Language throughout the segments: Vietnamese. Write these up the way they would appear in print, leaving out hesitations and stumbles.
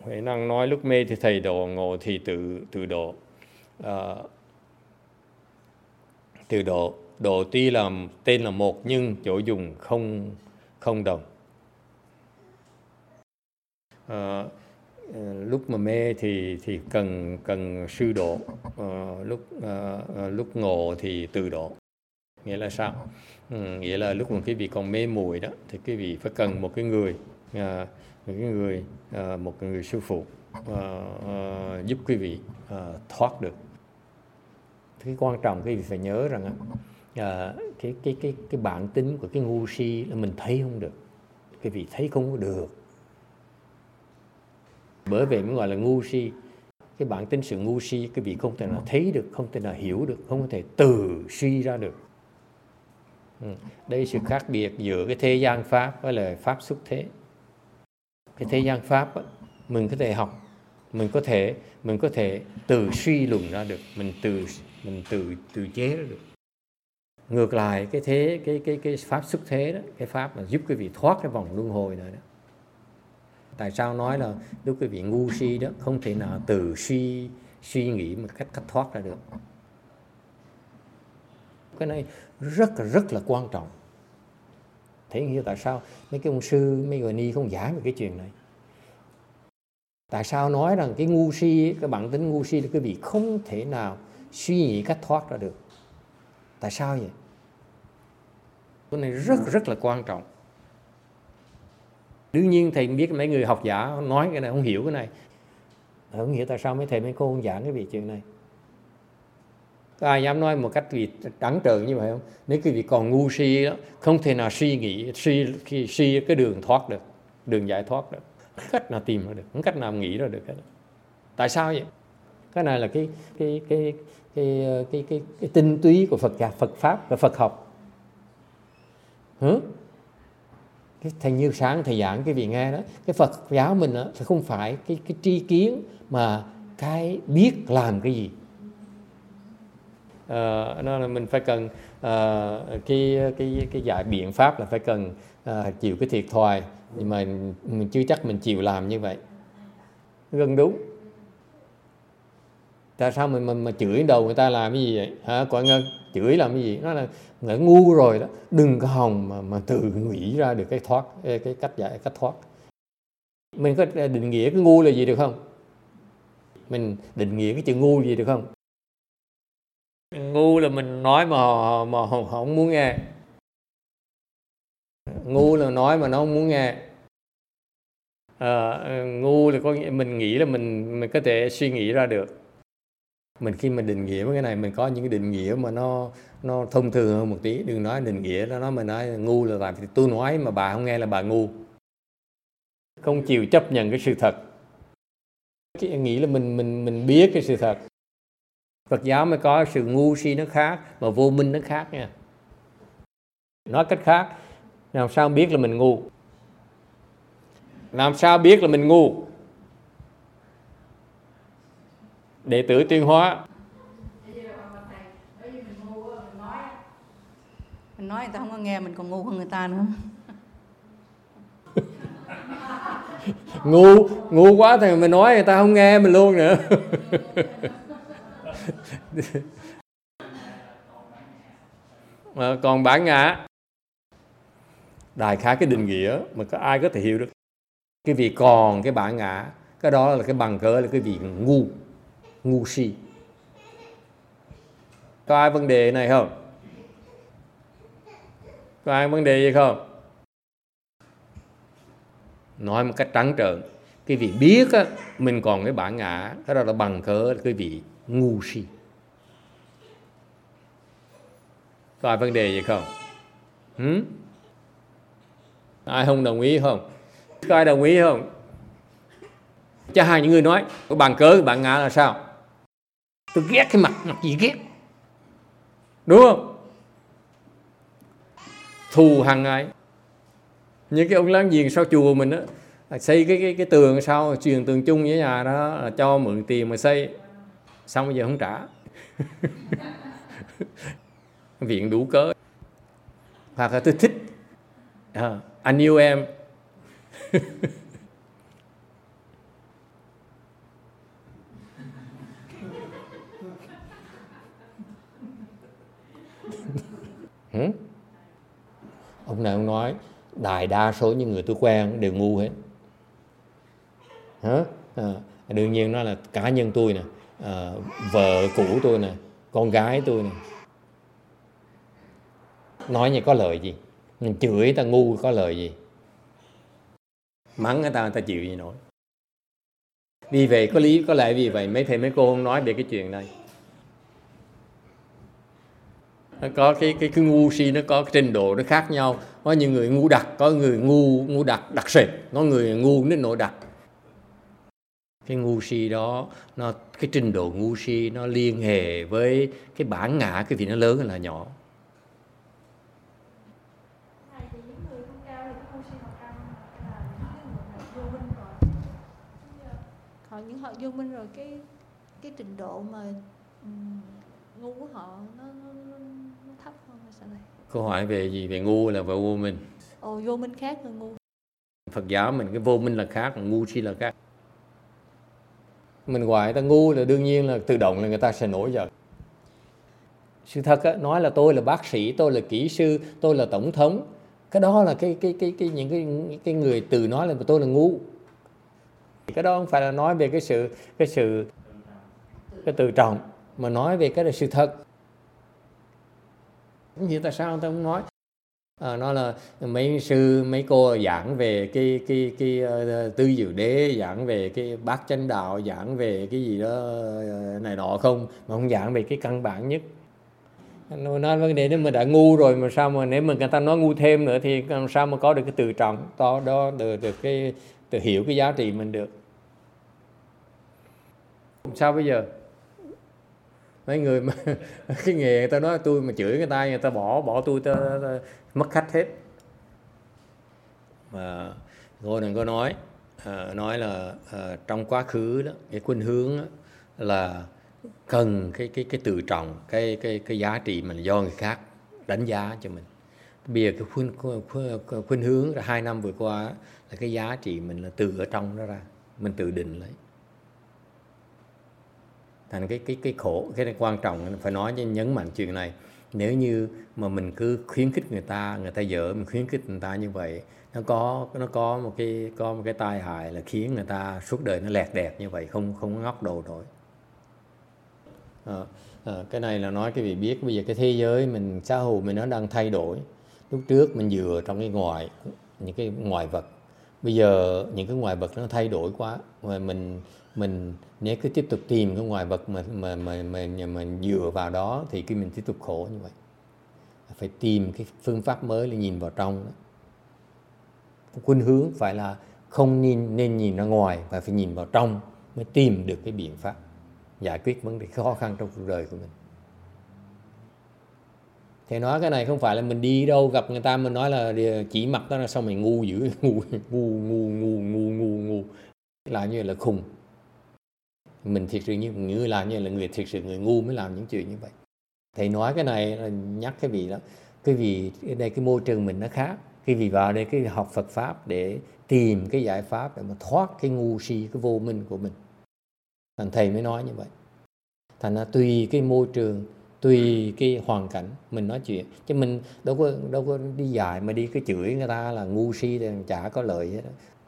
Huệ năng nói lúc mê thì thầy độ, ngộ thì tự độ. Tự độ, độ tuy là tên là một nhưng chỗ dùng không đồng. Lúc mà mê thì cần sư độ, lúc ngộ thì tự độ. Nghĩa là sao? Nghĩa là lúc mà quý vị còn mê muội đó thì quý vị phải cần một người sư phụ giúp quý vị thoát được. Cái quan trọng quý vị phải nhớ rằng cái bản tính của cái ngu si là mình thấy không được, quý vị thấy không có được, bởi vậy mới gọi là ngu si. Cái bản tính sự ngu si quý vị không thể nào thấy được, không thể nào hiểu được, không thể tự suy ra được. Đây sự khác biệt giữa cái thế gian pháp với là pháp xuất thế. Cái thế gian pháp á, mình có thể học, mình có thể tự suy luận ra được, mình tự chế ra được. Ngược lại cái pháp xuất thế đó, cái pháp là giúp quý vị thoát cái vòng luân hồi này đó. Tại sao nói là lúc quý vị ngu si đó không thể nào tự suy nghĩ một cách thoát ra được. Cái này rất là quan trọng. Thế hiểu tại sao mấy cái ông sư, mấy người ni không giảng về cái chuyện này. Tại sao nói rằng cái ngu si, cái bản tính ngu si là quý vị không thể nào suy nghĩ cách thoát ra được. Tại sao vậy? Cái này rất là quan trọng. Đương nhiên thầy biết mấy người học giả nói cái này không hiểu cái này. Không hiểu tại sao mấy thầy mấy cô không giảng cái việc chuyện này. Có ai dám nói một cách trắng trợn như vậy không? Nếu quý vị còn ngu si đó, không thể nào suy cái đường thoát được, đường giải thoát được, không cách nào tìm ra được, không cách nào nghĩ ra được hết. Tại sao vậy? Cái này là cái tinh túy của Phật pháp và Phật học. Cái thầy Như Sáng thầy giảng cái vị nghe đó, cái Phật giáo mình đó, thì không phải cái tri kiến mà cái biết làm cái gì. Nó là mình phải cần cái giải biện pháp là phải cần chịu cái thiệt thòi, nhưng mà mình chưa chắc mình chịu làm như vậy. Gần đúng. Tại sao mình mà chửi đầu người ta làm cái gì vậy? Hả? Quả Ngân, chửi làm cái gì? Nó là người ngu rồi đó. Đừng có hòng mà tự nghĩ ra được cái cách thoát. Mình có định nghĩa cái ngu là gì được không? Mình định nghĩa cái chữ ngu gì được không? Ngu là mình nói mà họ không muốn nghe. Ngu là nói mà nó không muốn nghe. Ngu là có nghĩa mình nghĩ là mình có thể suy nghĩ ra được. Mình khi mà định nghĩa với cái này, mình có những cái định nghĩa mà nó thông thường hơn một tí. Đừng nói định nghĩa đó, mình nói ngu là tại vì tôi nói mà bà không nghe là bà ngu. Không chịu chấp nhận cái sự thật. Nghĩ là mình biết cái sự thật. Phật giáo mới có sự ngu si nó khác, mà vô minh nó khác nha. Nói cách khác, làm sao biết là mình ngu? Làm sao biết là mình ngu? Đệ tử Tuyên Hóa. Mình nói người ta không có nghe, mình còn ngu hơn người ta nữa. Ngu quá thì mình nói người ta không nghe mình luôn nữa. Mà còn bản ngã, đại khái cái định nghĩa mà có ai có thể hiểu được. Cái vị còn cái bản ngã, cái đó là cái bằng cớ là cái vị ngu si. Có ai vấn đề này không? Có ai vấn đề gì không? Nói một cách trắng trợn, cái vị biết á, mình còn cái bản ngã, cái đó là bằng cớ là cái vị ngu si. Có ai vấn đề gì không? Ai không đồng ý không? Có ai đồng ý không? Cho hai những người nói cái bằng cớ cái bản ngã là sao? Tôi ghét cái mặt gì ghét, đúng không? Thù hằn ai? Những cái ông láng giềng sau chùa mình á, xây cái tường sau, truyền tường chung với nhà đó, là cho mượn tiền mà xây, xong bây giờ không trả. Viện đủ cớ. Hoặc là tôi thích, anh yêu em. đại đa số những người tôi quen đều ngu hết. Đương nhiên nó là cá nhân tôi nè, vợ cũ tôi nè, con gái tôi nè. Nói như có lợi gì? Mình chửi người ta ngu có lợi gì? Mắng người ta chịu gì nổi. Vì vậy có lẽ vì vậy mấy thầy mấy cô không nói về cái chuyện này. Nó có cái ngu si, nó có cái trình độ nó khác nhau. Có những người ngu đặc, có người ngu đặc sệt, có người ngu đến nỗi đặc. Cái ngu si đó, cái trình độ ngu si nó liên hệ với cái bản ngã, cái việc nó lớn hơn là nhỏ. Những họ vô minh rồi cái trình độ mà ngu của họ nó thấp hơn hay sao này? Câu hỏi về gì? Về ngu là về vô minh. Vô minh khác hơn ngu. Phật giáo mình cái vô minh là khác, còn ngu si là khác. Mình gọi người ta ngu là đương nhiên là tự động là người ta sẽ nổi giận. Sự thật á, nói là tôi là bác sĩ, tôi là kỹ sư, tôi là tổng thống, cái đó là những cái người từ nói là tôi là ngu. Cái đó không phải là nói về cái tự trọng, mà nói về cái là sự thật. Như tại sao người ta không nói? Nó là mấy sư mấy cô giảng về cái tư dự đế, giảng về cái bát chánh đạo, giảng về cái gì đó này nọ không, mà không giảng về cái căn bản nhất. Nó nói vấn đề nếu mà đã ngu rồi mà sao mà nếu mà người ta nói ngu thêm nữa thì làm sao mà có được cái tự trọng đó, được cái tự hiểu cái giá trị mình được. Sao bây giờ mấy người mà cái nghề người ta nói tôi mà chửi người ta bỏ tôi ta mất khách hết. Mà cô đừng có nói là trong quá khứ đó, cái khuynh hướng đó, là cần cái tự trọng, cái giá trị mình do người khác đánh giá cho mình. Bây giờ cái khuynh hướng 2 năm vừa qua là cái giá trị mình là từ ở trong đó ra, mình tự định lấy. Thành cái khổ, cái này quan trọng phải nói, nhấn mạnh chuyện này. Nếu như mà mình cứ khuyến khích người ta dở, mình khuyến khích người ta như vậy, nó có một cái tai hại là khiến người ta suốt đời nó lẹt đẹt như vậy, không ngóc đầu nổi. Cái này là nói cái vị biết bây giờ cái thế giới mình, xã hội mình nó đang thay đổi. Lúc trước mình dựa trong những cái ngoại vật, bây giờ những cái ngoại vật nó thay đổi quá, mà mình nếu cứ tiếp tục tìm cái ngoại vật mà dựa vào đó thì khi mình tiếp tục khổ như vậy. Phải tìm cái phương pháp mới là nhìn vào trong đó. Khuynh hướng phải là không nên nhìn ra ngoài, mà phải nhìn vào trong mới tìm được cái biện pháp giải quyết vấn đề khó khăn trong cuộc đời của mình. Thì nói cái này không phải là mình đi đâu gặp người ta mình nói là chỉ mặt đó là sao mày ngu dữ, ngu là như là khùng. Mình thiệt sự như người làm như là người thiệt sự người ngu mới làm những chuyện như vậy. Thầy nói cái này là nhắc cái vị đó, cái vì ở đây cái môi trường mình nó khác, cái vì vào đây cái học Phật pháp để tìm cái giải pháp để mà thoát cái ngu si, cái vô minh của mình. Thành thầy mới nói như vậy. Thành ra tùy cái môi trường, tùy cái hoàn cảnh mình nói chuyện, chứ mình đâu có đi dạy mà đi cái chửi người ta là ngu si thì chả có lợi hết đó.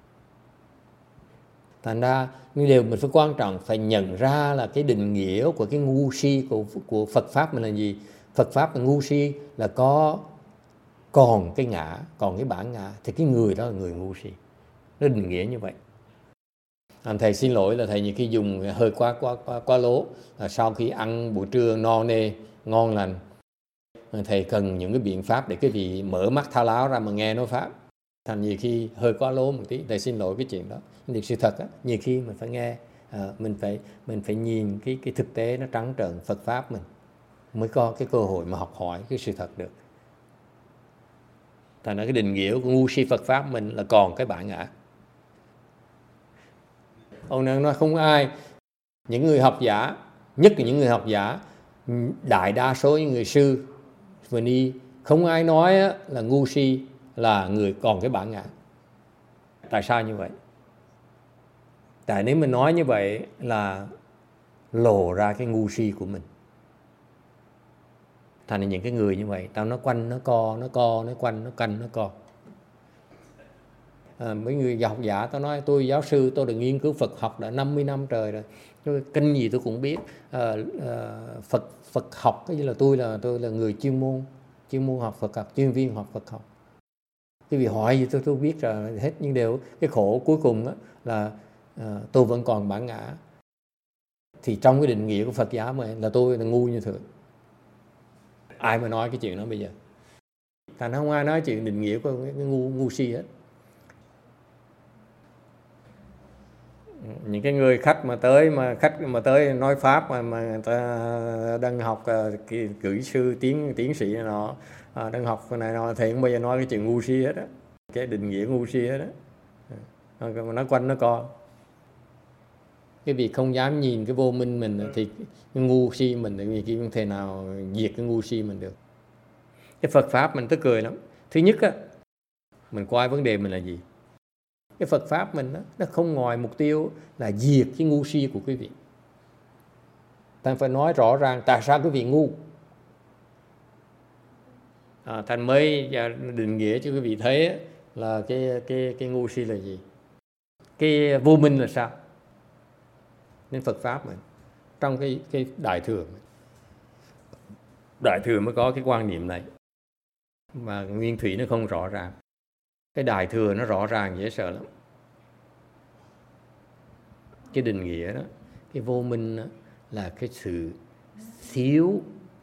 Thành ra những điều mình phải quan trọng phải nhận ra là cái định nghĩa của cái ngu si của Phật pháp mình là gì. Phật pháp là ngu si là còn cái ngã, còn cái bản ngã, thì cái người đó là người ngu si. Nó định nghĩa như vậy. Thầy xin lỗi là thầy nhiều khi dùng hơi quá lố. Sau khi ăn buổi trưa no nê ngon lành, thầy cần những cái biện pháp để cái vị mở mắt thao láo ra mà nghe nói pháp. Thành nhiều khi hơi quá lố một tí, thầy xin lỗi cái chuyện đó. Nhưng sự thật á, nhiều khi mình phải nghe, mình phải nhìn cái thực tế nó trắng trợn Phật pháp mình mới có cái cơ hội mà học hỏi cái sự thật được. Thành ra cái định nghĩa của ngu si Phật pháp mình là còn cái bản ngã. Ông đang nói không ai, những người học giả, nhất là những người học giả, đại đa số những người sư và ni, không ai nói là ngu si là người còn cái bản ngã. Tại sao như vậy? Tại nếu mình nói như vậy là lộ ra cái ngu si của mình. Thành ra những cái người như vậy, tao nó quanh nó co, nó co, nó quanh, nó canh, nó co. mấy người học giả tôi nói tôi giáo sư, tôi đã nghiên cứu Phật học đã 50 năm trời rồi, kinh gì tôi cũng biết. Phật học cái như là tôi là người chuyên môn học Phật học, chuyên viên học Phật học. Cái vì hỏi gì tôi biết rồi hết, nhưng đều cái khổ cuối cùng đó là tôi vẫn còn bản ngã. Thì trong cái định nghĩa của Phật giáo mà là tôi là ngu như thường. Ai mà nói cái chuyện đó bây giờ? Thành không ai nói chuyện định nghĩa của cái ngu si hết. Những cái người khách mà tới nói pháp mà người ta đang học cử sư tiến sĩ này nọ, đang học cái này nọ, thì không bao giờ nói cái chuyện ngu si hết á, cái định nghĩa ngu si hết á, nó quanh nó co. Cái việc không dám nhìn cái vô minh mình thì cái ngu si mình thì không thể nào diệt cái ngu si mình được. Cái Phật pháp mình tức cười lắm. Thứ nhất á, mình coi vấn đề mình là gì. Cái Phật pháp mình đó, nó không ngoài mục tiêu là diệt cái ngu si của quý vị. Thành phải nói rõ ràng tại sao quý vị ngu. Thành mới định nghĩa cho quý vị thấy là cái ngu si là gì. Cái vô minh là sao. Nên Phật pháp mình trong cái Đại Thừa mới có cái quan niệm này, mà Nguyên Thủy nó không rõ ràng. Cái Đại Thừa nó rõ ràng dễ sợ lắm. Cái định nghĩa đó, cái vô minh đó, là cái sự thiếu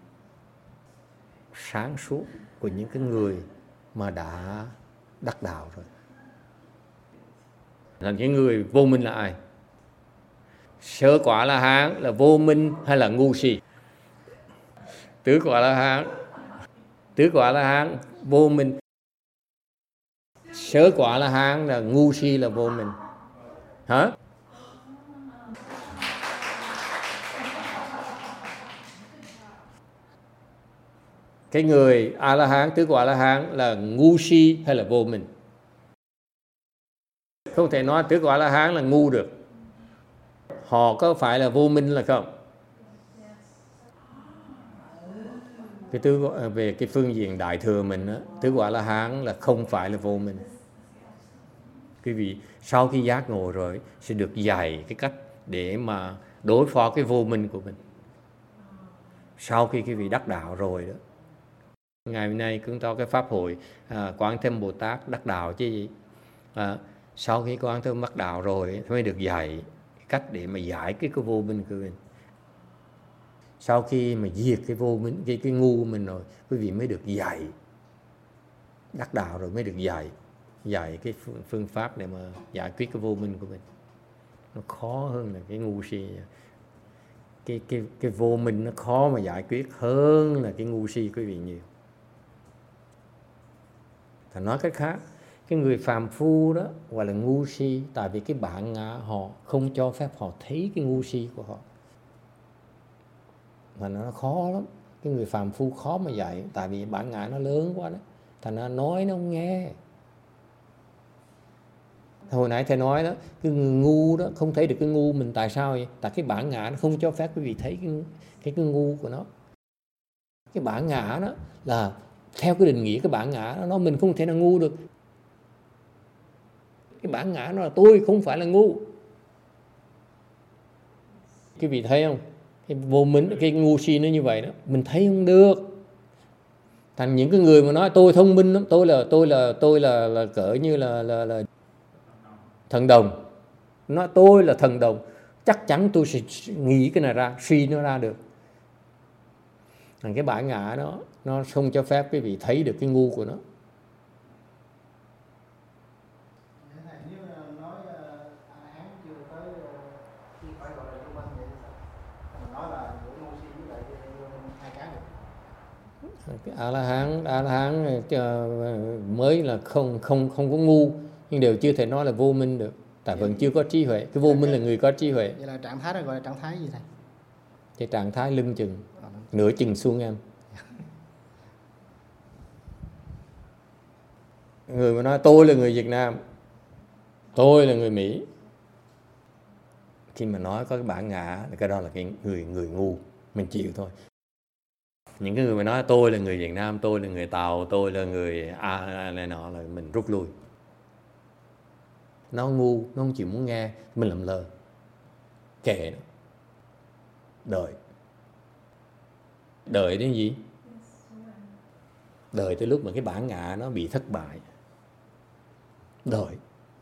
sáng suốt của những cái người mà đã đắc đạo rồi. Là cái người vô minh là ai? Sơ quả La Hán là vô minh hay là ngu si? Tứ quả La Hán vô minh. Sơ quả La Hán là ngu si là vô minh. Hả? Cái người A La Hán, tứ quả La Hán là ngu si hay là vô minh? Không thể nói tứ quả La Hán là ngu được. Họ có phải là vô minh là không? Về cái phương diện Đại Thừa mình á, tứ quả La Hán là không phải là vô minh. Quý vị sau khi giác ngộ rồi sẽ được dạy cái cách để mà đối phó cái vô minh của mình. Sau khi quý vị đắc đạo rồi đó. Ngày hôm nay chúng ta cái pháp hội Quán Thế Bồ Tát đắc đạo chứ gì. Sau khi Quán Thế đắc đạo rồi mới được dạy cách để mà giải cái vô minh của mình. Sau khi mà diệt cái vô minh, cái ngu của mình rồi, quý vị mới được dạy. Đắc đạo rồi mới được dạy cái phương pháp để mà giải quyết cái vô minh của mình. Nó khó hơn là cái ngu si. Cái vô minh nó khó mà giải quyết hơn là cái ngu si quý vị nhiều. Thì nói cách khác, cái người phàm phu đó gọi là ngu si, tại vì cái bản ngã họ không cho phép họ thấy cái ngu si của họ. Mà nó khó lắm. Cái người phàm phu khó mà dạy, tại vì bản ngã nó lớn quá đó. Thành ra nói nó không nghe. Hồi nãy thầy nói đó, cái người ngu đó không thấy được cái ngu mình, tại sao vậy? Tại cái bản ngã nó không cho phép quý vị thấy cái ngu của nó. Cái bản ngã đó là theo cái định nghĩa cái bản ngã nó mình không thể nào ngu được. Cái bản ngã nó là tôi không phải là ngu. Quý vị thấy không? Cái vô minh, cái ngu si nó như vậy đó, mình thấy không được. Thành những cái người mà nói tôi thông minh lắm, tôi là cỡ như là thần đồng. Nói tôi là thần đồng, chắc chắn tôi sẽ nghĩ cái này ra, suy nó ra được. Thành cái bản ngã đó nó không cho phép quý vị thấy được cái ngu của nó. Cái A La Hán mới là không có ngu, nhưng đều chưa thể nói là vô minh được, tại vẫn chưa có trí huệ. Cái vô minh là người có trí huệ. Vậy là trạng thái đó gọi là trạng thái gì thầy? Cái trạng thái lưng chừng, nửa chừng xuống em. Người mà nói tôi là người Việt Nam, tôi là người Mỹ, khi mà nói có cái bản ngã, cái đó là cái người ngu, mình chịu thôi. Những cái người mà nói tôi là người Việt Nam, tôi là người Tàu, tôi là người này nọ là mình rút lui. nó ngu, nó không chịu muốn nghe, mình làm lơ, kệ nó. Đợi đến gì? Đợi tới lúc mà cái bản ngã nó bị thất bại. Đợi.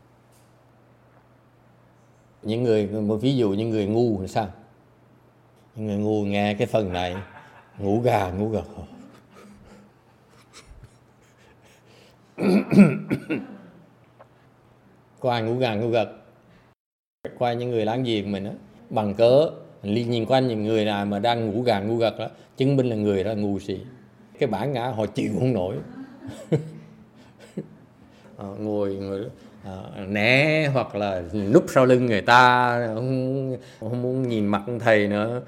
Những người, một ví dụ những người ngu thì sao? Những người ngu nghe cái phần này ngủ gà ngủ gật. Có ai ngủ gà ngủ gật? Qua những người láng giềng mình á, bằng cớ nhìn quanh những người nào mà đang ngủ gà ngủ gật đó, chứng minh là người đó ngu si. Cái bản ngã họ chịu không nổi. Ngồi né hoặc là núp sau lưng người ta, không muốn nhìn mặt ông thầy nữa.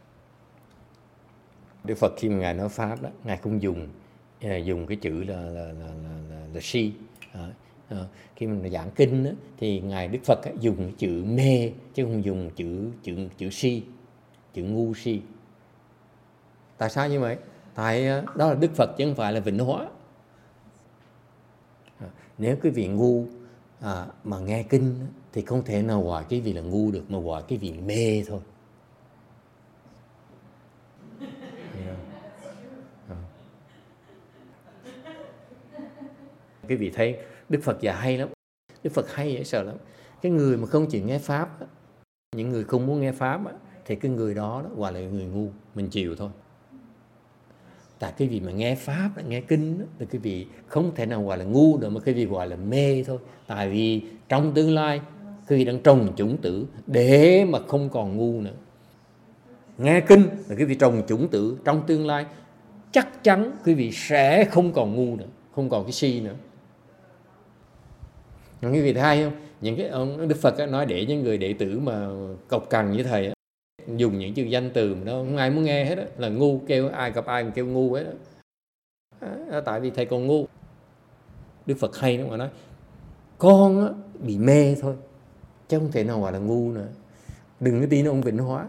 Đức Phật khi mà Ngài nói Pháp đó, Ngài không dùng cái chữ là si. Khi mình giảng kinh đó, thì Ngài Đức Phật dùng cái chữ mê chứ không dùng chữ si, chữ ngu si. Tại sao như vậy? Tại đó là Đức Phật chứ không phải là Vĩnh Hóa. Nếu cái vị ngu mà nghe kinh thì không thể nào gọi cái vị là ngu được, mà gọi cái vị mê thôi. Cái vị thấy Đức Phật dạy hay lắm. Đức Phật hay dễ sợ lắm. Cái người mà không chịu nghe Pháp, những người không muốn nghe Pháp thì cái người đó gọi là người ngu, mình chịu thôi. Tại cái vị mà nghe Pháp, nghe kinh thì cái vị không thể nào gọi là ngu được, mà cái vị gọi là mê thôi. Tại vì trong tương lai cái vị đang trồng chủng tử để mà không còn ngu nữa. Nghe kinh là cái vị trồng chủng tử, trong tương lai chắc chắn cái vị sẽ không còn ngu nữa, không còn cái si nữa. Cái vị thấy hay không? Những cái ông Đức Phật nói để những người đệ tử mà cộc cằn như thầy dùng những chữ danh từ mà nó không ai muốn nghe hết đó, là ngu, kêu ai gặp ai mà kêu ngu hết đó. Tại vì thầy còn ngu. Đức Phật hay lắm mà nói con bị mê thôi chứ không thể nào gọi là ngu nữa. Đừng có tin ông Vĩnh Hóa.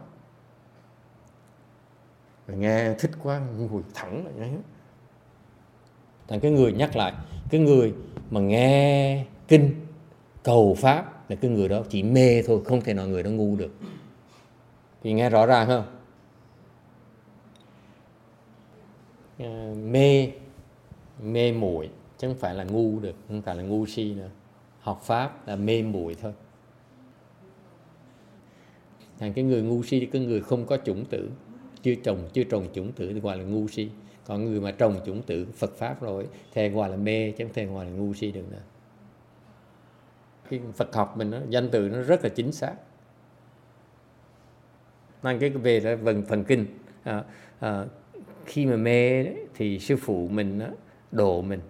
Rồi nghe thích quá ngồi thẳng lại ngay. Thành cái người nhắc lại, cái người mà nghe kinh cầu Pháp là cái người đó chỉ mê thôi, không thể nào người đó ngu được. Thì nghe rõ ràng không? Mê muội chứ không phải là ngu được, không phải là ngu si nữa. Học Pháp là mê muội thôi. Thành cái người ngu si thì cái người không có chủng tử, chưa trồng chủng tử thì gọi là ngu si. Còn người mà trồng chủng tử Phật Pháp rồi thì gọi là mê chứ không thể gọi là ngu si được nữa. Cái Phật học mình danh từ nó rất là chính xác. Nên cái về phần kinh khi mà mê đấy, thì sư phụ mình độ mình.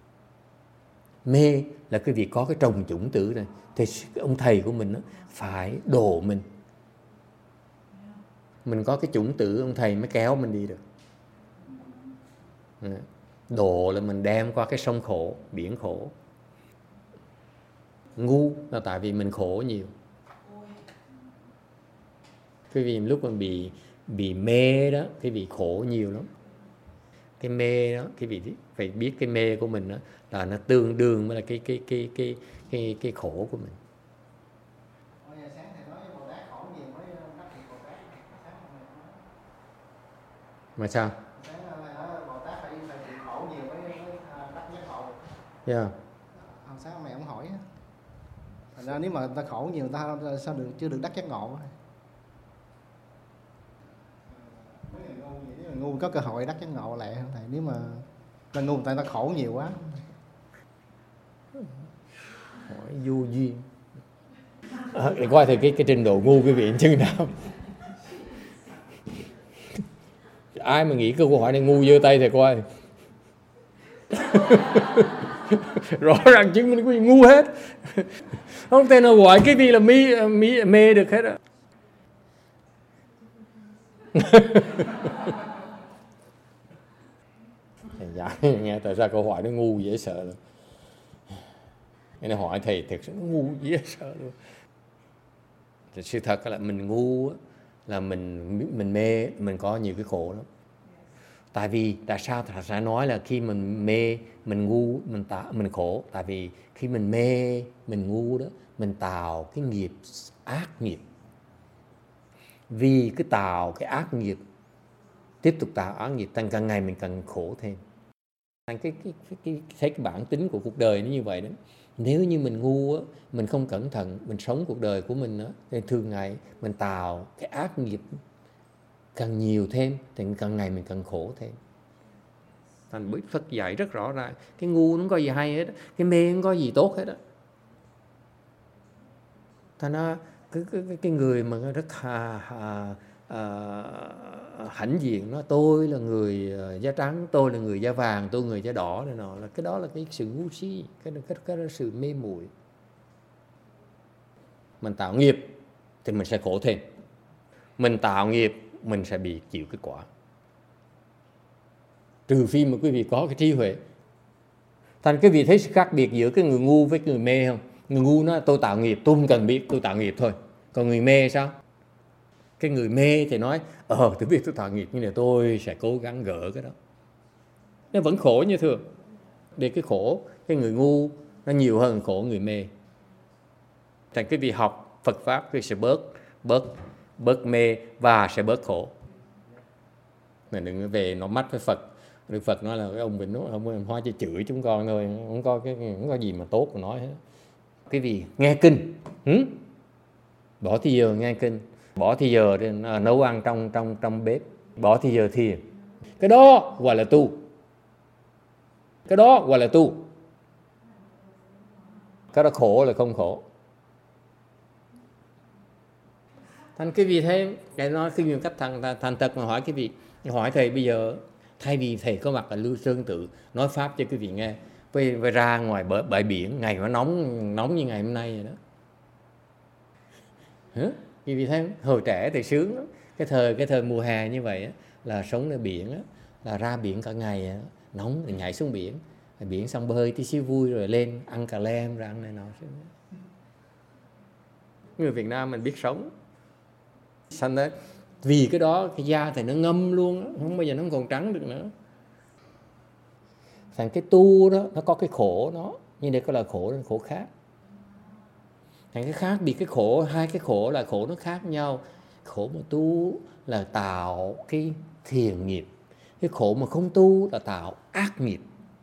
Mê là cái việc có cái trồng chủng tử này thì ông thầy của mình phải độ mình. Mình có cái chủng tử ông thầy mới kéo mình đi được. Độ là mình đem qua cái sông khổ, biển khổ. Ngu là tại vì mình khổ nhiều. Cái vì lúc mà bị mê đó, cái vị khổ nhiều lắm. Cái mê đó, cái vị phải biết cái mê của mình đó, là nó tương đương với là cái khổ của mình. Mà sao? Yeah. Sáng mẹ ông hỏi thành ra nếu mà người ta khổ nhiều, người ta sao chưa được đắc giác ngộ. Ngu có cơ hội đắc giác ngộ lẹ không thầy? Nếu mà ta ngu người ta khổ nhiều quá. Hỏi vô duyên. Để coi thử cái trình độ ngu quý vị chừng nào. Ai mà nghĩ câu hỏi này ngu giơ tay thì coi. Rõ ràng chứng minh quý vị ngu hết. Không thể nào gọi cái gì là mê được hết á. Nghe tại sao câu hỏi nó ngu dễ sợ luôn. Cái này hỏi thầy thật sự nó ngu dễ sợ luôn. Thì sự thật là mình ngu là mình mê, mình có nhiều cái khổ lắm. Tại vì tại sao thầy sẽ nói là khi mình mê, mình ngu, mình khổ? Tại vì khi mình mê, mình ngu đó, mình tạo cái nghiệp ác nghiệp. Vì cứ tạo cái ác nghiệp, tiếp tục tạo ác nghiệp, thành càng ngày mình càng khổ thêm. Thấy cái bản tính của cuộc đời nó như vậy đó. Nếu như mình ngu á, mình không cẩn thận, mình sống cuộc đời của mình á, thì thường ngày mình tạo cái ác nghiệp càng nhiều thêm, thì càng ngày mình càng khổ thêm. Thành Bích Phật dạy rất rõ ràng, cái ngu nó không có gì hay hết, cái mê không có gì tốt hết á. Thành ra cái người mà rất hãnh diện nó, tôi là người da trắng, tôi là người da vàng, tôi người da đỏ này nọ, là cái đó là cái sự ngu si, cái đó là sự mê muội. Mình tạo nghiệp thì mình sẽ khổ thêm, mình tạo nghiệp mình sẽ bị chịu cái quả. Trừ phi mà quý vị có cái trí huệ. Thành quý vị thấy sự khác biệt giữa cái người ngu với người mê không? Người ngu nói tôi tạo nghiệp, tôi không cần biết, tôi tạo nghiệp thôi. Còn người mê sao? Cái người mê thì nói tôi biết tôi tạo nghiệp, nhưng mà tôi sẽ cố gắng gỡ cái đó. Nó vẫn khổ như thường. Để cái khổ, cái người ngu nó nhiều hơn khổ người mê. Thành quý vị học Phật Pháp thì sẽ bớt mê và sẽ bớt khổ. Mình đừng về nó mắt với Phật. Đức Phật nói là cái ông Bình ông Hoa chỉ chửi chúng con thôi, không có gì mà tốt mà nói hết. Cái gì nghe kinh, bỏ thì giờ nghe kinh, bỏ thì giờ nấu ăn trong bếp, bỏ thì giờ thiền. Cái đó gọi là tu. Cái đó gọi là tu. Cái đó khổ là không khổ. Thành cái vị thế, cái nói cái nguyên cách thành thật mà hỏi cái vị, hỏi thầy bây giờ, thay vì thầy có mặt ở Lưu Sơn Tự nói pháp cho quý vị nghe, với ra ngoài bãi biển ngày nó nóng như ngày hôm nay vậy đó. Quý vị thấy hồi trẻ thì sướng lắm. Cái thời mùa hè như vậy á, là sống ở biển á, là ra biển cả ngày á, nóng thì nhảy xuống biển xong bơi tí xíu vui rồi lên ăn cà lem rồi ăn này nọ. Người Việt Nam mình biết sống. Xong đấy, vì cái đó cái da thì nó ngâm luôn đó, không bao giờ nó còn trắng được nữa. Thành cái tu đó nó có cái khổ nó, nhưng đây có là khổ khác. Thành cái khác biệt cái khổ, hai cái khổ là khổ nó khác nhau. Khổ mà tu là tạo cái thiện nghiệp, cái khổ mà không tu là tạo ác nghiệp.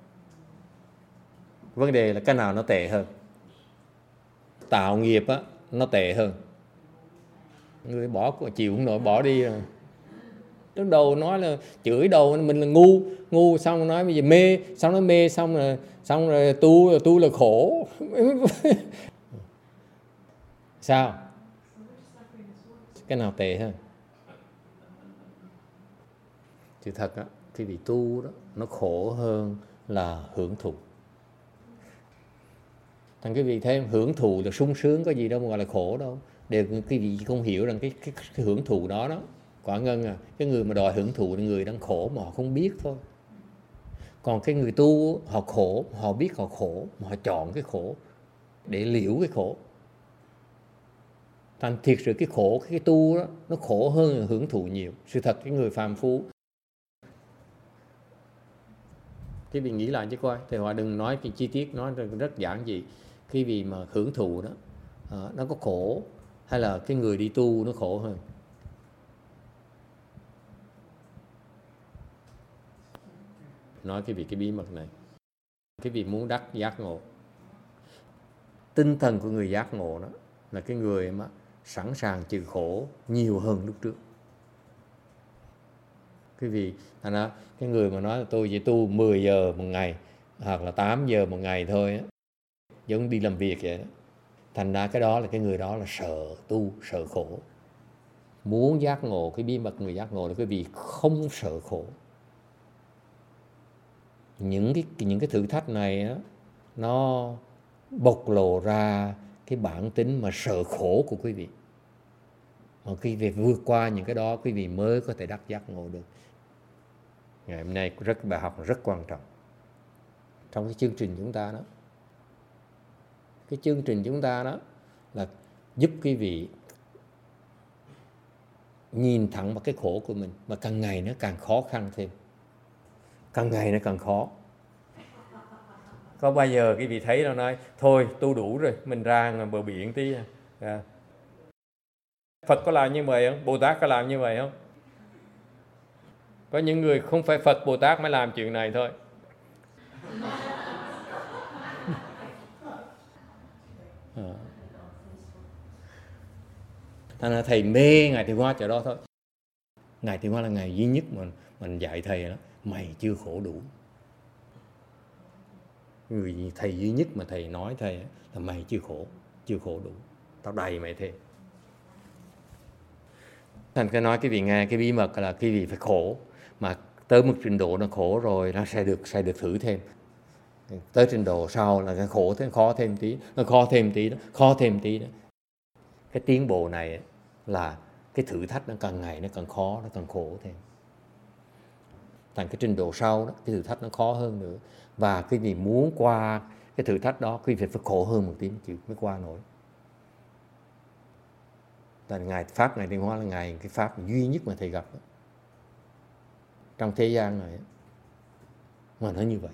Vấn đề là cái nào nó tệ hơn? Tạo nghiệp á nó tệ hơn. Người chịu không nổi bỏ đi rồi. Lúc đầu nói là chửi đầu mình là ngu xong nói bây giờ mê, xong nó mê xong rồi tu là khổ. Sao? Cái nào tệ hơn? Sự thật á, cái vị tu đó nó khổ hơn là hưởng thụ. Thành cái vị thêm hưởng thụ là sung sướng, có gì đâu mà gọi là khổ đâu. Đều cái vị không hiểu rằng cái hưởng thụ đó quả ngân à, cái người mà đòi hưởng thụ là người đang khổ mà họ không biết thôi. Còn cái người tu họ khổ, họ biết họ khổ mà họ chọn cái khổ để liễu cái khổ. Thành thiệt sự cái khổ, cái tu đó nó khổ hơn là hưởng thụ nhiều. Sự thật cái người phàm phu, cái vị nghĩ lại chứ coi, thì họ đừng nói cái chi tiết, nói rất giản dị. Cái vị mà hưởng thụ đó nó có khổ hay là cái người đi tu nó khổ hơn? Nói cái vị cái bí mật này. Cái vị muốn đắc giác ngộ, tinh thần của người giác ngộ đó là cái người mà sẵn sàng chịu khổ nhiều hơn lúc trước. Cái vị cái người mà nói là tôi chỉ tu 10 giờ một ngày hoặc là 8 giờ một ngày thôi á, giống đi làm việc vậy đó. Thành ra cái đó là cái người đó là sợ tu, sợ khổ. Muốn giác ngộ, cái bí mật người giác ngộ là cái vị không sợ khổ. Những cái thử thách này đó, nó bộc lộ ra cái bản tính mà sợ khổ của quý vị. Mà quý vị vượt qua những cái đó, quý vị mới có thể đắc giác ngộ được. Ngày hôm nay bài học rất quan trọng trong cái chương trình chúng ta đó. Cái chương trình chúng ta đó là giúp quý vị nhìn thẳng vào cái khổ của mình, và càng ngày nó càng khó khăn thêm. càng ngày nó càng khó. Có bao giờ quý vị thấy nó nói thôi tu đủ rồi, mình ra bờ biển tí. Phật có làm như vậy không? Bồ Tát có làm như vậy không? Có những người không phải Phật Bồ Tát mới làm chuyện này thôi. Thành ra thầy mê Ngài Thiện Hoa chỗ đó thôi. Ngài Thiện Hoa là Ngài duy nhất mà mình dạy thầy đó, mày chưa khổ đủ. Người thầy duy nhất mà thầy nói thầy là mày chưa khổ đủ, tao đầy mày thêm. Thành cái nói quý vị nghe, cái bí mật là quý vị phải khổ, mà tới một trình độ nó khổ rồi nó sẽ được thử thêm. Tới trình độ sau là cái khổ thêm, khó thêm tí, nó khó thêm tí đó. Cái tiến bộ này là cái thử thách nó càng ngày nó càng khó, nó càng khổ thêm. Thành cái trình độ sau đó, cái thử thách nó khó hơn nữa. Và quý vị muốn qua cái thử thách đó, quý vị phải khổ hơn một tí mới qua nổi. Tại Pháp Ngài Thiện Hoa là cái Pháp duy nhất mà thầy gặp đó. Trong thế gian này mà nó như vậy.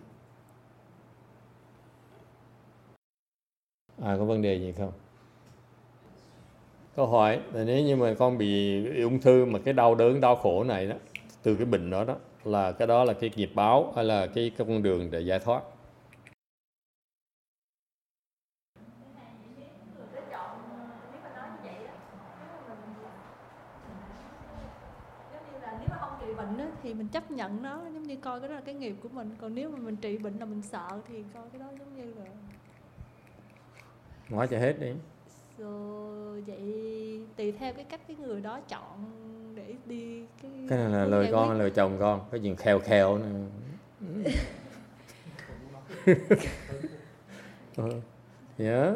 Có vấn đề gì không? Câu hỏi là nếu như mà con bị ung thư mà cái đau đớn, đau khổ này đó, từ cái bệnh đó là cái đó là cái nghiệp báo hay là cái con đường để giải thoát? Thì mình chấp nhận nó, giống như coi cái đó là cái nghiệp của mình. Còn nếu mà mình trị bệnh là mình sợ thì coi cái đó giống như là Nói cho hết đi. Rồi vậy tùy theo cái cách cái người đó chọn để đi cái này là lời con, lời chồng con, cái gì khèo này. Nhớ.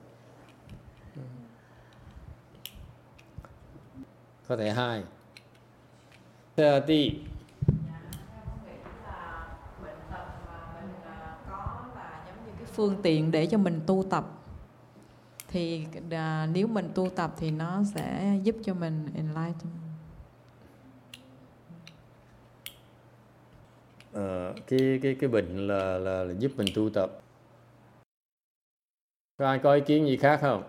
Có thể hai. Thưa đi. Phương tiện để cho mình tu tập thì nếu mình tu tập thì nó sẽ giúp cho mình enlighten. Cái bệnh là giúp mình tu tập. Có ai có ý kiến gì khác không?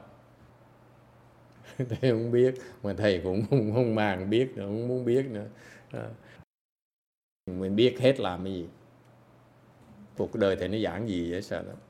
Thầy không biết, mà thầy cũng không màng biết nữa, không muốn biết nữa. Mình biết hết làm cái gì. Cuộc đời thầy nó giảng gì vậy sợ lắm.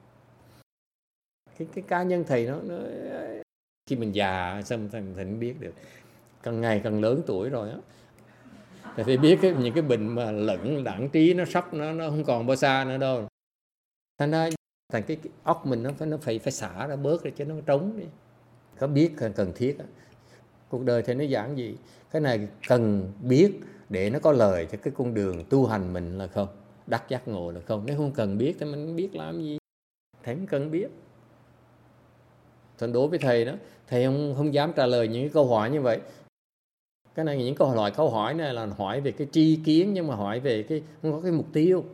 Cái cá nhân thầy nó khi mình già xong thầy mới biết được. Càng ngày càng lớn tuổi rồi á, thầy phải biết những cái bệnh mà lẫn đẳng trí nó sắp nó không còn bao xa nữa đâu. Thành ra cái óc mình nó phải xả ra bớt ra cho nó trống đi. Có biết cần thiết á. Cuộc đời thầy nó giảng gì? Cái này cần biết để nó có lời cho cái con đường tu hành mình là không? Đắc giác ngộ là không? Nếu không cần biết thì mình biết làm gì? Thầy không cần biết. Còn đối với thầy đó, thầy không dám trả lời những cái câu hỏi như vậy. Cái này những câu hỏi này là hỏi về cái tri kiến, nhưng mà hỏi về cái không có cái mục tiêu.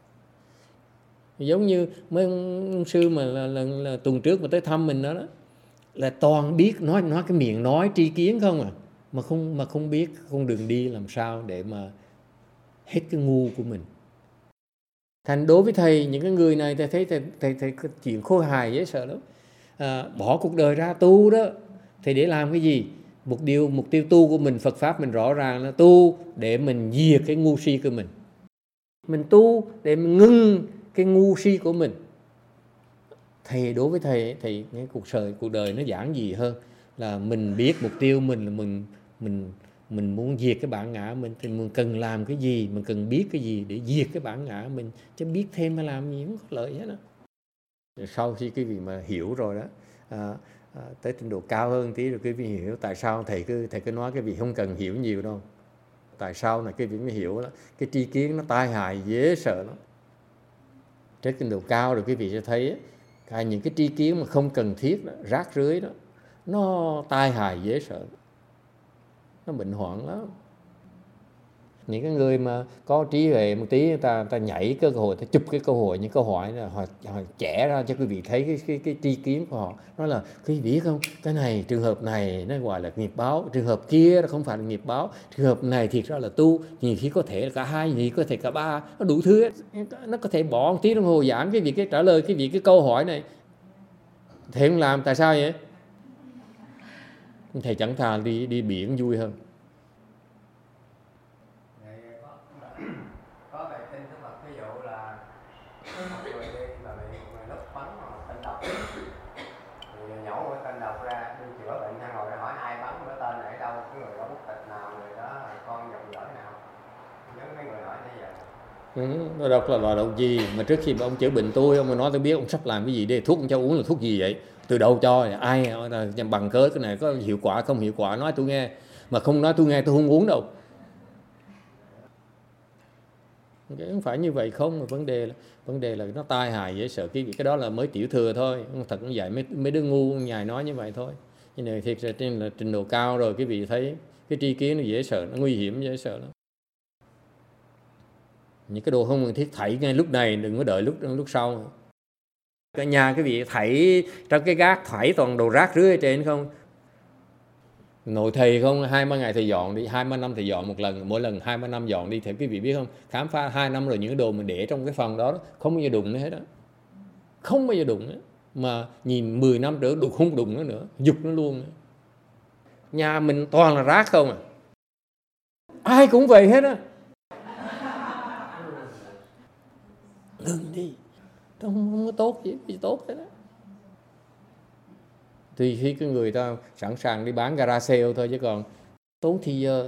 Giống như mấy ông sư mà là tuần trước mà tới thăm mình đó, là toàn biết nói cái miệng nói tri kiến không à, mà không biết con đường đi làm sao để mà hết cái ngu của mình. Thành đối với thầy, những cái người này thầy thấy thầy chuyện khôi hài dễ sợ lắm. Bỏ cuộc đời ra tu đó, thì để làm cái gì? Mục tiêu tu của mình, Phật Pháp mình rõ ràng là tu để mình diệt cái ngu si của mình. Mình tu để mình ngưng cái ngu si của mình. Thầy đối với thầy cái cuộc đời nó giản dị hơn là mình biết mục tiêu mình là mình muốn diệt cái bản ngã mình, thì mình cần làm cái gì, mình cần biết cái gì để diệt cái bản ngã mình, chứ biết thêm hay làm gì không có lợi hết đó. Sau khi quý vị mà hiểu rồi đó, tới trình độ cao hơn tí rồi quý vị hiểu tại sao thầy cứ nói cái vị không cần hiểu nhiều đâu. Tại sao này quý vị mới hiểu đó, cái tri kiến nó tai hại dễ sợ lắm. Trên trình độ cao rồi quý vị sẽ thấy những cái tri kiến mà không cần thiết đó, rác rưới đó, nó tai hại dễ sợ, nó bệnh hoạn lắm. Những cái người mà có trí huệ một tí, ta nhảy cái cơ hội, ta chụp cái cơ hội, những câu hỏi là họ trẻ ra cho quý vị thấy cái tri kiến của họ. Nói là quý vị biết không, cái này trường hợp này nó gọi là nghiệp báo, trường hợp kia nó không phải là nghiệp báo, trường hợp này thì ra là tu, nhiều khi có thể là cả hai, nhiều khi có thể cả ba, nó đủ thứ hết. Nó có thể bỏ một tí đồng hồ giảng cái vị cái trả lời cái vị cái câu hỏi này. Thầy không làm tại sao vậy? Thầy chẳng thà đi biển vui hơn. Có bài tin tức Phật, ví dụ là một người đi mà bị một người lúc bắn tên độc, thì nhổ cái tên độc ra đi chữa bệnh, thang ngồi để hỏi ai bắn cái tên này ở đâu, cái người đó quốc tịch nào, người đó là con dòng dõi nào, nhớ mấy người hỏi như vậy. Nó độc là loại độc gì mà trước khi mà ông chữa bệnh tôi, ông nói tôi biết ông sắp làm cái gì đây, thuốc ông cho uống là thuốc gì vậy, từ đâu cho, ai bằng cớ cái này có hiệu quả không hiệu quả nói tôi nghe, mà không nói tôi nghe tôi không uống đâu. Không phải như vậy không, mà vấn đề là nó tai hại dễ sợ. Cái đó là mới tiểu thừa thôi, thật cũng vậy, mấy đứa ngu nhài nói như vậy thôi. Nhưng này thiệt ra trên là trình độ cao rồi, quý vị thấy cái tri kiến nó dễ sợ, nó nguy hiểm dễ sợ lắm. Những cái đồ không cần thiết thảy ngay lúc này, đừng có đợi lúc sau. Cả nhà quý vị thảy trong cái gác thảy toàn đồ rác rưới ở trên không. Nội thầy không, 2-3 ngày thầy dọn đi, 2-3 năm thầy dọn một lần, mỗi lần 2-3 năm dọn đi. Thì quý vị biết không, khám phá 2 năm rồi những cái đồ mình để trong cái phòng đó không bao giờ đụng nữa hết đó. Không bao giờ đụng nữa. Mà nhìn 10 năm nữa không đụng nó nữa, giục nó luôn nữa. Nhà mình toàn là rác không à. Ai cũng vậy hết á. Đừng đi, không có tốt gì tốt hết á. Thì khi cái người ta sẵn sàng đi bán gara sale thôi, chứ còn tốn thì giờ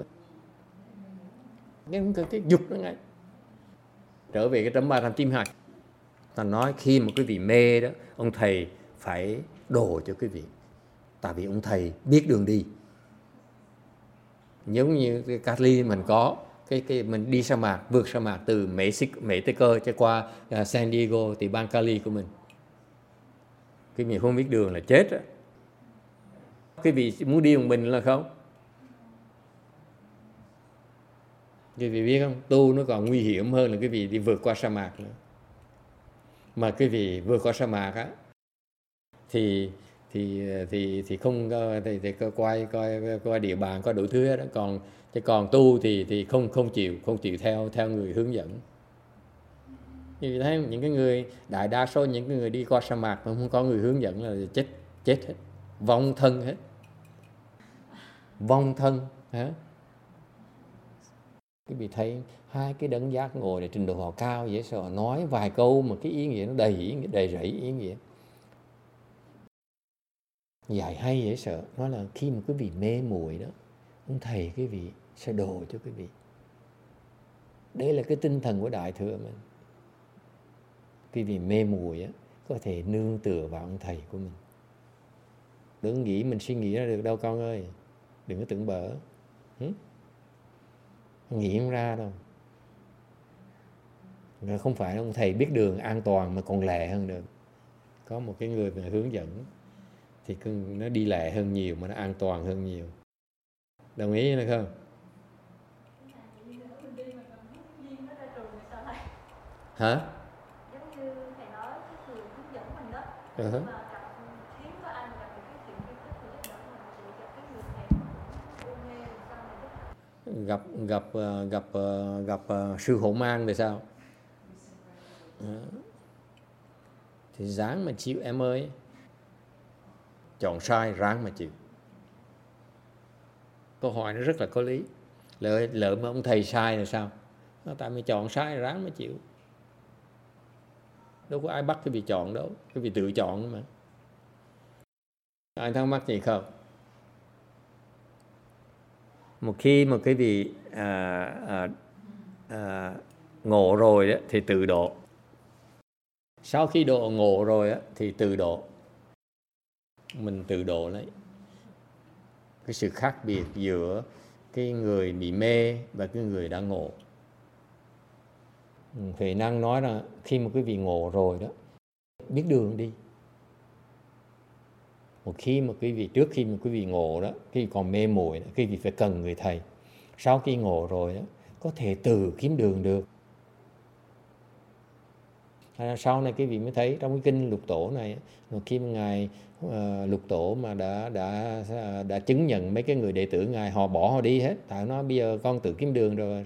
cái dục nó ngay. Trở về cái trấm 392, ta nói khi mà quý vị mê đó, ông thầy phải đồ cho quý vị, tại vì ông thầy biết đường đi. Giống như cái Cali mình có cái mình đi sa mạc, vượt sa mạc từ Mexico cho qua San Diego, thì bang Cali của mình. Quý vị không biết đường là chết á. Quý vị muốn đi một mình là không? Quý vị biết không? Tu nó còn nguy hiểm hơn là quý vị đi vượt qua sa mạc nữa. Mà quý vị vượt qua sa mạc á thì không thì coi địa bàn, coi đủ thứ hết đó. Còn tu thì không chịu theo người hướng dẫn. Như thấy những cái người, đại đa số những cái người đi qua sa mạc mà không có người hướng dẫn là chết hết, vong thân hết. Vong thân hả? Quý vị thấy hai cái đấng giác ngộ để trình độ họ cao dễ sợ, nói vài câu mà cái ý nghĩa nó đầy rẫy ý nghĩa. Dạy hay dễ sợ. Nói là khi mà quý vị mê muội đó, ông thầy quý vị sẽ đồ cho quý vị. Đây là cái tinh thần của Đại Thừa mình. Quý vị mê muội á, có thể nương tựa vào ông thầy của mình. Đừng nghĩ mình suy nghĩ ra được đâu con ơi. Đừng có tưởng bở. Nghĩ không ra đâu. Không phải ông thầy biết đường an toàn mà còn lẹ hơn được. Có một cái người mà hướng dẫn thì nó đi lẹ hơn nhiều mà nó an toàn hơn nhiều. Đồng ý hay không? Hả? Giống như thầy nói cái người hướng dẫn mình đó, mà hiếm có ai mà gặp được cái chuyện kiến thức thì giúp đỡ mình, thì gặp cái người thầy ôn nghe làm sao mà gặp sư hổ mang thì sao? Thì ráng mà chịu em ơi. Chọn sai ráng mà chịu. Câu hỏi nó rất là có lý. Lỡ mà ông thầy sai là sao? Tại mày chọn sai ráng mà chịu. Đâu có ai bắt cái vị chọn đâu, cái vị tự chọn mà. Ai thắc mắc gì không? Một khi mà cái vị ngộ rồi đó, thì tự độ. Sau khi ngộ rồi đó, thì tự độ. Mình tự độ lấy. Cái sự khác biệt giữa cái người bị mê và cái người đã ngộ. Huệ Năng nói là khi mà quý vị ngộ rồi đó, biết đường đi. Một khi mà trước khi mà quý vị ngộ đó, quý vị còn mê muội đó, quý vị phải cần người thầy. Sau khi ngộ rồi đó, có thể tự kiếm đường được. Sau này cái vị mới thấy trong cái kinh Lục Tổ này, khi ngài Lục Tổ mà đã chứng nhận mấy cái người đệ tử ngài, họ bỏ họ đi hết, tại nó bây giờ con tự kiếm đường rồi.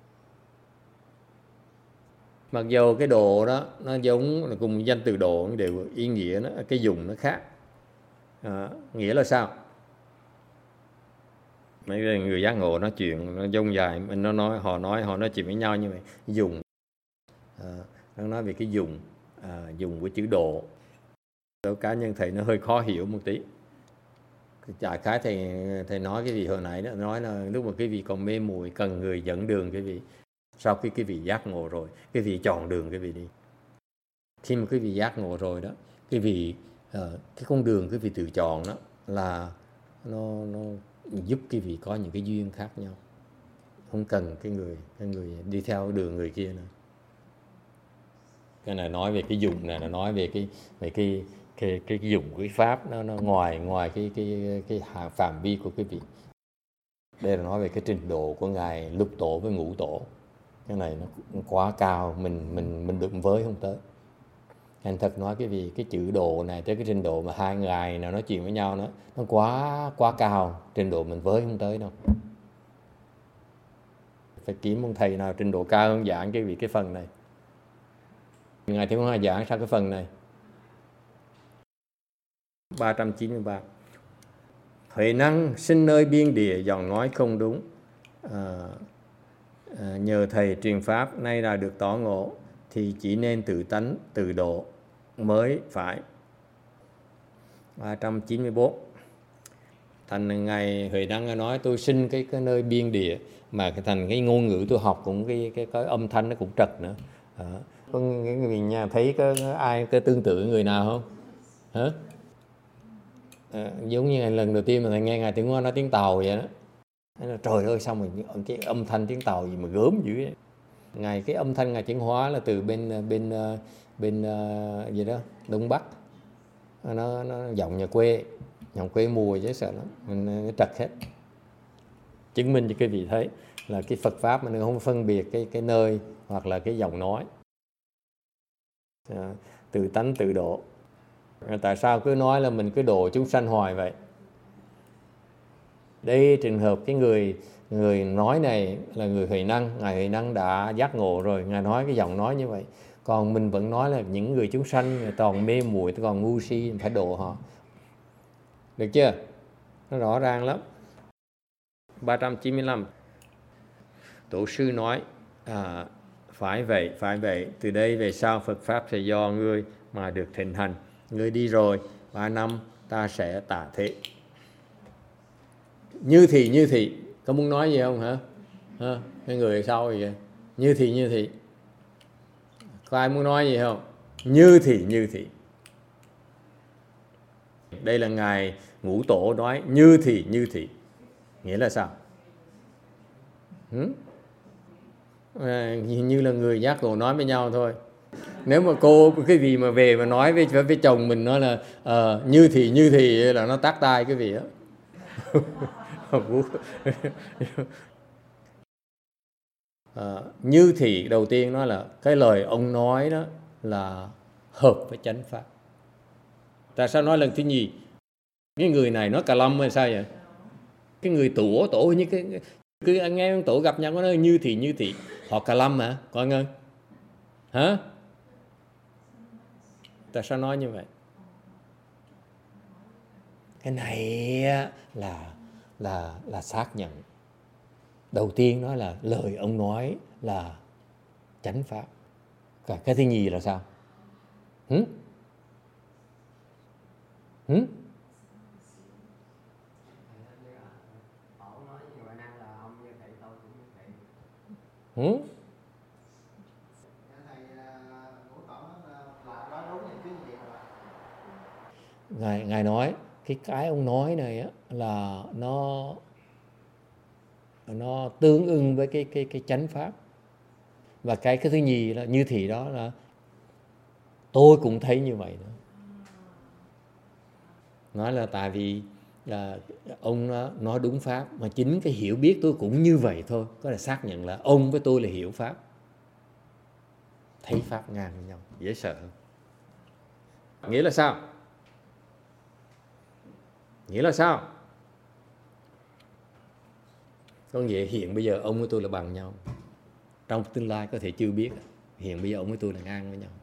Mặc dù cái độ đó nó giống là cùng danh từ độ đều ý nghĩa, nó cái dùng nó khác. Nghĩa là sao? Mấy người giác ngộ nói chuyện nó dông dài, họ nói chuyện với nhau như vậy. Dùng nó nói về cái dùng của chữ độ. Đối cá nhân thầy nó hơi khó hiểu một tí. Chả cái thầy nói cái gì hồi nãy đó, nói là lúc mà cái vị còn mê muội cần người dẫn đường cái vị. Sau khi cái vị giác ngộ rồi, cái vị chọn đường cái vị đi. Khi mà cái vị giác ngộ rồi đó, cái vị cái con đường cái vị tự chọn đó là nó giúp cái vị có những cái duyên khác nhau, không cần cái người đi theo đường người kia nữa. Cái này nói về cái dùng này, là nói về cái dùng cái pháp nó ngoài cái phạm vi của cái vị. Đây là nói về cái trình độ của ngài Lục Tổ với Ngũ Tổ. Cái này nó quá cao, mình đụng với không tới. Thành thật nói cái chữ độ này tới cái trình độ mà hai ngài nào nói chuyện với nhau nó quá cao, trình độ mình với không tới đâu. Phải kiếm ông thầy nào trình độ cao hơn giảng cái phần này. Ngài Thiên Hoa giảng sao cái phần này. 393. Huệ năng sinh nơi biên địa, giọng nói không đúng. Nhờ thầy truyền pháp nay là được tỏ ngộ, thì chỉ nên tự tánh tự độ mới phải. 394. Thành ngài Huệ Năng nói tôi sinh cái nơi biên địa, mà thành cái ngôn ngữ tôi học cũng cái âm thanh nó cũng trật nữa. Có người nhà thấy có ai có tương tự người nào không? Hả? Giống như lần đầu tiên mà thầy nghe ngài Tiếng Hoa nói tiếng Tàu vậy đó. Trời ơi, sao mà cái âm thanh tiếng Tàu gì mà gớm dữ vậy? Ngài cái âm thanh ngài chuyển hóa là từ bên gì đó Đông Bắc, nó giọng nhà quê mùa chứ sợ lắm, nó trật hết. Chứng minh cho cái vị thấy là cái Phật pháp mà nó không phân biệt cái nơi hoặc là cái giọng nói. Tự tánh tự độ. Tại sao cứ nói là mình cứ độ chúng sanh hoài vậy? Đây trường hợp cái người nói này là người Huệ Năng. Ngài Huệ Năng đã giác ngộ rồi, ngài nói cái giọng nói như vậy. Còn mình vẫn nói là những người chúng sanh toàn mê muội, còn ngu si, phải độ họ. Được chưa? Nó rõ ràng lắm. 395. Tổ sư nói phải vậy, từ đây về sau Phật pháp sẽ do ngươi mà được thịnh hành. Ngươi đi rồi, 3 năm ta sẽ tạ thế. Như thị, có muốn nói gì không hả? Cái người sau gì vậy? Như thị. Có ai muốn nói gì không? Như thị. Đây là ngài Ngũ Tổ nói như thị. Nghĩa là sao? Như là người giác ngộ nói với nhau thôi. Nếu mà cái gì mà về mà nói với chồng mình nói là như thị là nó tát tai cái gì đó. Như thị đầu tiên nó là cái lời ông nói đó là hợp với chánh pháp. Tại sao nói lần thứ nhì? Cái người này nói cà lâm hay sao vậy? Cái người tổ như cái cứ nghe ông tổ gặp nhau có nói như thị họ cà lâm hả coi ngân? Hả? Tại sao nói như vậy? Cái này là xác nhận. Đầu tiên nói là lời ông nói là chánh pháp. Cái thứ nhì là sao? Ngài nói cái ông nói này á, là nó tương ưng với cái chánh pháp. Và cái thứ nhì là như thị đó là tôi cũng thấy như vậy nữa. Nói là tại vì là ông nói đúng pháp, mà chính cái hiểu biết tôi cũng như vậy thôi, có là xác nhận là ông với tôi là hiểu pháp, thấy pháp ngang với nhau, dễ sợ hơn. Nghĩa là sao? Nghĩa là sao? Có nghĩa hiện bây giờ ông với tôi là bằng nhau, trong tương lai có thể chưa biết, hiện bây giờ ông với tôi là ngang với nhau.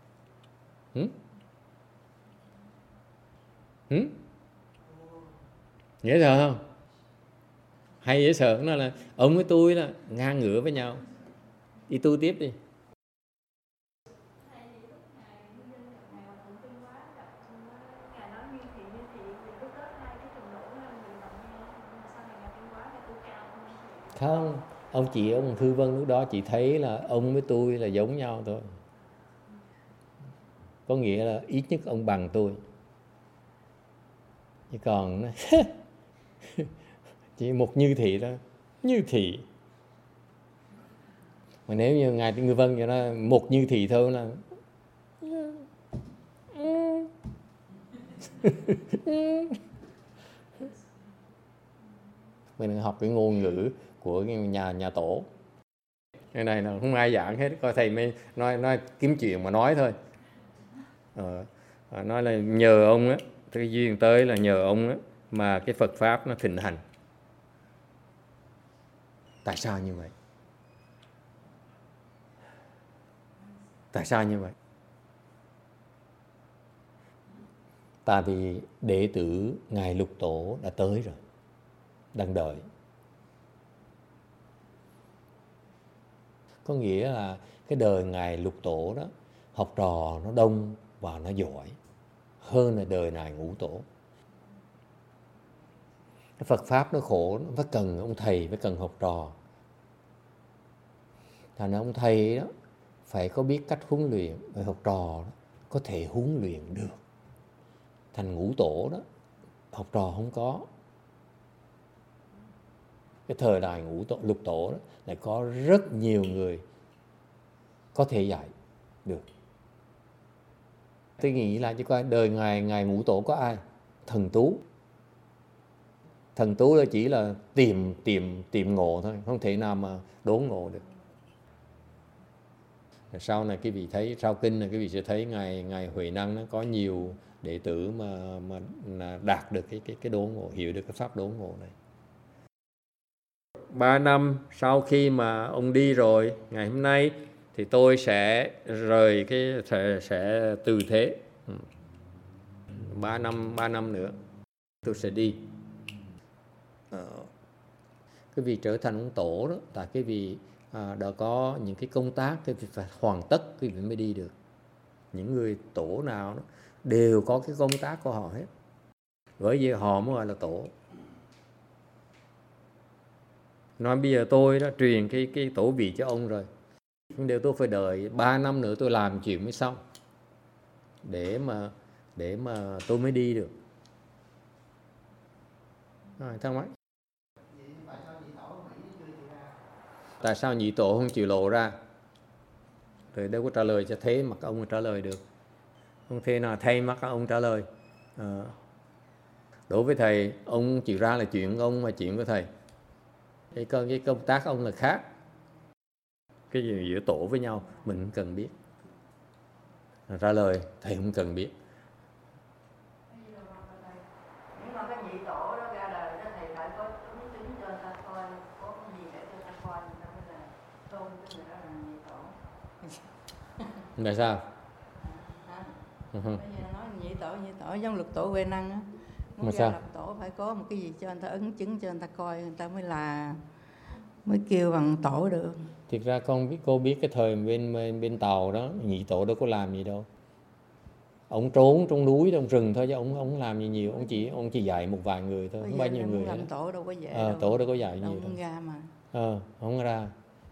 Dễ sợ không? Hay dễ sợ, nó là ông với tôi là ngang ngửa với nhau. Đi tu tiếp đi. Không, ông Thư Vân lúc đó chỉ thấy là ông với tôi là giống nhau thôi. Có nghĩa là ít nhất ông bằng tôi. Chứ còn chỉ một như thị đó, như thị. Mà nếu như Ngài Ngư Vân cho nó một như thị thôi là mình học cái ngôn ngữ của nhà tổ. Cái này là không ai giảng hết, coi thầy mới nói kiếm chuyện mà nói thôi. Nói là nhờ ông á, cái duyên tới là nhờ ông á mà cái Phật pháp nó thịnh hành. Tại sao như vậy? Tại sao như vậy? Tại vì đệ tử Ngài Lục Tổ đã tới rồi, đang đợi. Có nghĩa là cái đời Ngài Lục Tổ đó, học trò nó đông và nó giỏi hơn là đời Ngài Ngũ Tổ. Cái Phật pháp nó khổ, nó phải cần ông thầy, phải cần học trò. Thành ra ông thầy đó phải có biết cách huấn luyện, rồi học trò đó có thể huấn luyện được. Thành Ngũ Tổ đó, học trò không có. Cái thời đại Lục Tổ đó lại có rất nhiều người có thể dạy được. Tôi nghĩ lại cho coi đời Ngài Ngũ Tổ có ai? Thần Tú. Thần Tú đó chỉ là tìm ngộ thôi, không thể nào mà đốn ngộ được. Sau này quý vị thấy, sau kinh này quý vị sẽ thấy Ngài Huệ Năng nó có nhiều đệ tử mà đạt được cái đốn ngộ, hiểu được cái pháp đốn ngộ này. 3 năm sau khi mà ông đi rồi, ngày hôm nay thì tôi sẽ rời sẽ từ thế. 3 năm nữa tôi sẽ đi. Cái vị trở thành ông tổ đó, tại cái vị đã có những cái công tác, cái vị phải hoàn tất cái vị mới đi được. Những người tổ nào đó đều có cái công tác của họ hết, bởi vì họ mới gọi là tổ. Nói bây giờ tôi đã truyền cái tổ vị cho ông rồi, nhưng điều tôi phải đợi 3 năm nữa tôi làm chuyện mới xong, để mà tôi mới đi được. Rồi, thắc mắc. Tại sao nhị tổ không chịu lộ ra? Rồi đâu có trả lời cho thế mà các ông trả lời được. Không thể nào thay mắt các ông trả lời. Đối với thầy, ông chịu ra là chuyện của ông mà chuyện của thầy. Cái công tác ông là khác. Cái gì giữa tổ với nhau mình không cần biết. Trả lời thầy không cần biết. Nhưng mà cái nhị tổ đó ra đời đó thầy phải có ứng chứng cho ta coi, có cái gì để cho ta coi người ta mới là tôn cái người đó là nhị tổ. Là sao? Bây giờ nói nhị tổ giống Lục Tổ Huệ Năng á. Mà sao? Lập tổ phải có một cái gì cho người ta ứng chứng, cho người ta coi, người ta mới kêu bằng tổ được. Thực ra cô biết cái thời bên Tàu đó, nhị tổ đâu có làm gì đâu. Ông trốn trong núi, trong rừng thôi, chứ ông làm gì nhiều. Ông chỉ dạy một vài người thôi, không bao nhiêu người. Làm tổ đâu có dễ đâu. Tổ đâu có dạy đâu nhiều đâu. Không ra mà. Không ra.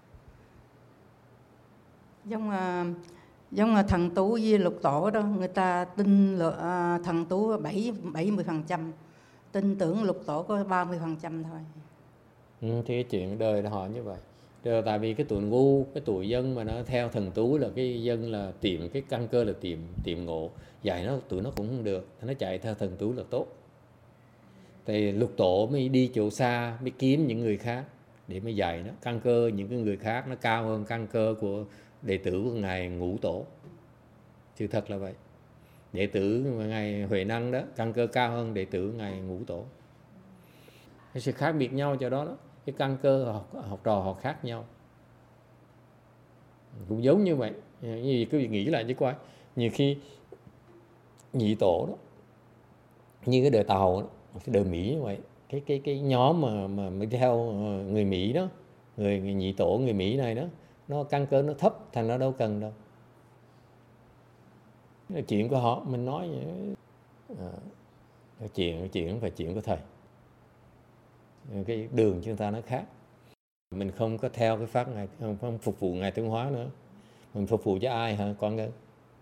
Giống thần Tú với Lục Tổ đó, người ta tin thần Tú 70%, tin tưởng Lục Tổ có 30% thôi. Thì cái chuyện đời là họ như vậy. Rồi tại vì cái tuổi ngu, cái tuổi dân mà nó theo thần Tú là cái dân là tìm cái căn cơ là tìm ngộ, dạy tụi nó cũng không được, nó chạy theo thần Tú là tốt. Thì lục tổ mới đi chỗ xa, mới kiếm những người khác để mới dạy nó. Căn cơ những cái người khác nó cao hơn căn cơ của đệ tử của Ngài Ngũ Tổ. Sự thật là vậy. Đệ tử Ngài Huệ Năng đó, căn cơ cao hơn đệ tử Ngài Ngũ Tổ. Cái sự khác biệt nhau cho đó, cái căn cơ học trò họ khác nhau. Cũng giống như vậy. Như quý vị nghĩ lại chứ coi, nhiều khi Nhị Tổ đó, như cái đời Tàu đó, cái đời Mỹ như vậy, cái nhóm mà mới theo người Mỹ đó, người Nhị Tổ người Mỹ này đó, nó căn cơ nó thấp, thành nó đâu cần đâu. Chuyện của họ mình nói chuyện không phải chuyện của thầy. Cái đường chúng ta nó khác. Mình không có theo cái pháp Ngài, không phục vụ Ngài Tướng Hóa nữa. Mình phục vụ cho ai hả con ơi?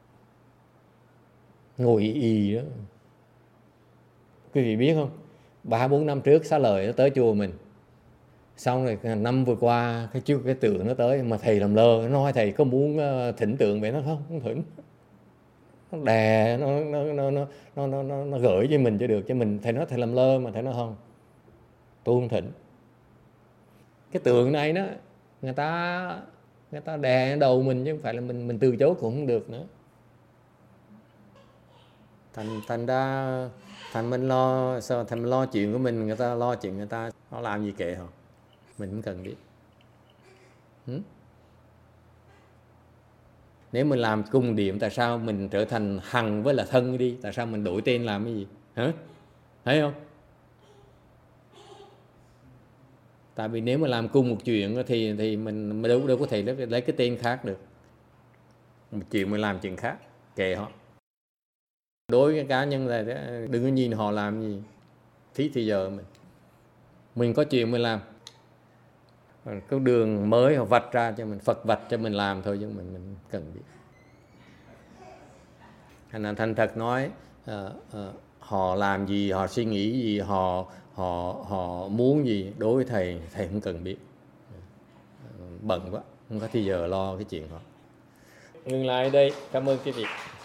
Ngồi y đó. Quý vị biết không? 3-4 năm trước Xá Lợi nó tới chùa mình. Xong rồi năm vừa qua cái tượng nó tới, mà thầy làm lơ, nó nói thầy có muốn thỉnh tượng vậy? Nó không thỉnh. Nó đè, nó gửi cho mình cho được, cho mình thầy nói thầy làm lơ, mà thầy nói không, tôi không thỉnh. Cái tượng này đó, người ta đè đầu mình chứ không phải là mình từ chối cũng không được nữa. Thành ra mình lo chuyện của mình, người ta lo chuyện người ta, họ làm gì kệ họ, mình không cần biết. Nếu mình làm cung điện, tại sao mình trở thành Hằng với là Thân đi? Tại sao mình đổi tên làm cái gì? Hả? Thấy không? Tại vì nếu mà làm cùng một chuyện thì mình đâu có thể lấy cái tên khác được. Một chuyện mình làm chuyện khác, kệ họ. Đối với cá nhân là đừng có nhìn họ làm gì, phí thì giờ mình có chuyện mình làm. Cái đường mới họ vạch ra cho mình, Phật vạch cho mình làm thôi, chứ mình cần biết. Thành thật nói, họ làm gì, họ suy nghĩ gì, họ muốn gì, đối với thầy không cần biết. Bận quá, không có thì giờ lo cái chuyện họ. Ngừng lại đây, cảm ơn quý vị.